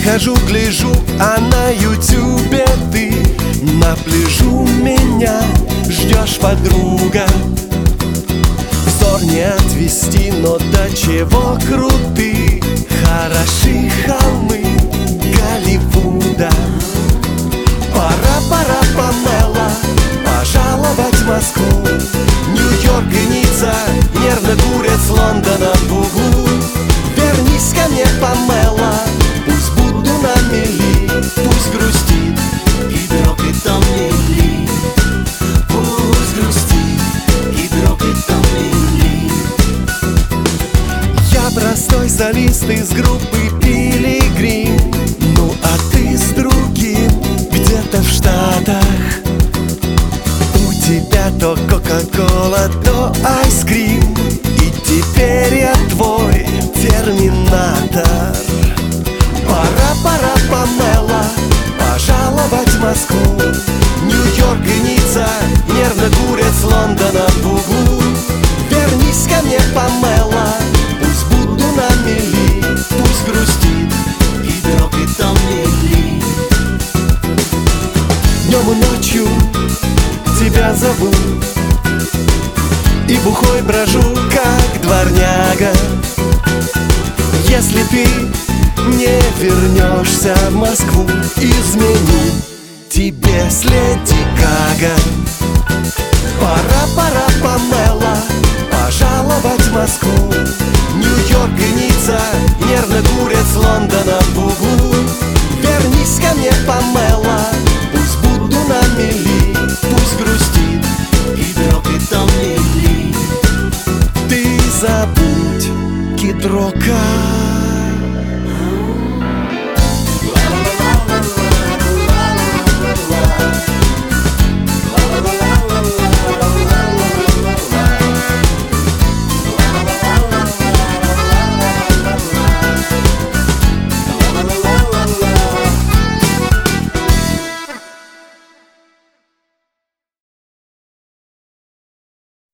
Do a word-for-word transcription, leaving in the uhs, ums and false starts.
Хожу, гляжу, а на ютюбе ты на пляжу меня ждешь, подруга. Взор не отвести, но до чего круты хороши холмы Голливуда. Пора, пора, Памела, пожаловать в Москву. Нью-Йорк и Ницца нервно курят с Лондона в углу. Вернись ко мне, Памела, пусть буду на мели, пусть грустит и дрогнет там Лили. Пусть грустит и дрогнет там Лили. Я простой солист из группы Пилигрим, ну а ты с другим где-то в Штатах. У тебя то кока-кола, то айскрим, и теперь я твой терминатор. Пора, пора, Памела, пожаловать в Москву. Нью-Йорк и Ницца нервно курят с Лондона в углу. Вернись ко мне, Памела, пусть буду на мели, пусть грустит и дрогнет там Лили. Днем и ночью тебя зову, и бухой брожу, как дворняга. Если ты не вернешься в Москву, изменю тебе с Леди Гага. Пора, пора, Памела, пожаловать в Москву. Нью-Йорк и Ницца нервно курят с Лондона в углу. Вернись ко мне, Памела, пусть буду на мели,